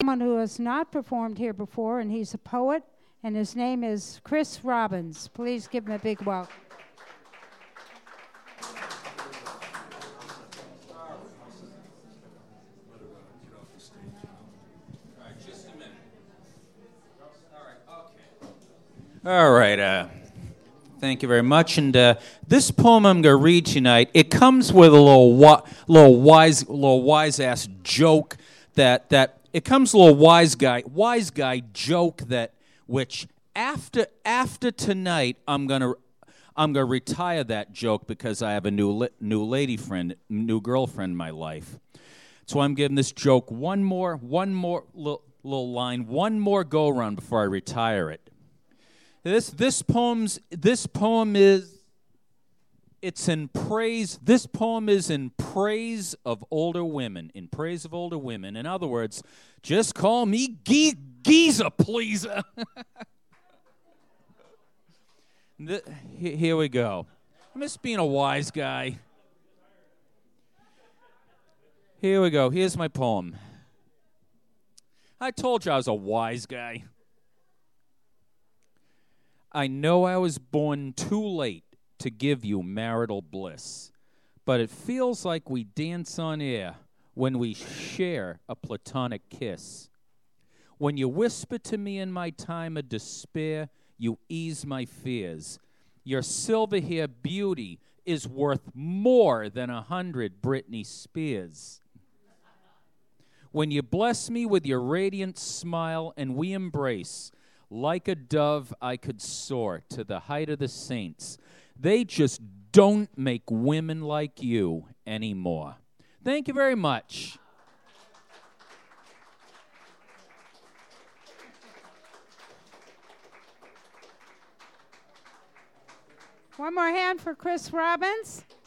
someone who has not performed here before, and he's a poet, and his name is Chris Robbins. Please give him a big welcome. All right. Thank you very much. And this poem I'm going to read tonight, it comes with a little wise ass joke that it comes a little wise guy joke that which after tonight I'm gonna retire that joke because I have a new girlfriend in my life. So I'm giving this joke one more little line, one more go around before I retire it. This poem is in praise of older women. In other words, just call me geezer pleaser. Here we go. I'm just being a wise guy. Here we go. Here's my poem. I told you I was a wise guy. I know I was born too late to give you marital bliss, but it feels like we dance on air when we share a platonic kiss. When you whisper to me in my time of despair, you ease my fears. Your silver hair beauty is worth more than 100 Britney Spears. When you bless me with your radiant smile and we embrace, like a dove, I could soar to the height of the saints. They just don't make women like you anymore. Thank you very much. One more hand for Chris Robbins.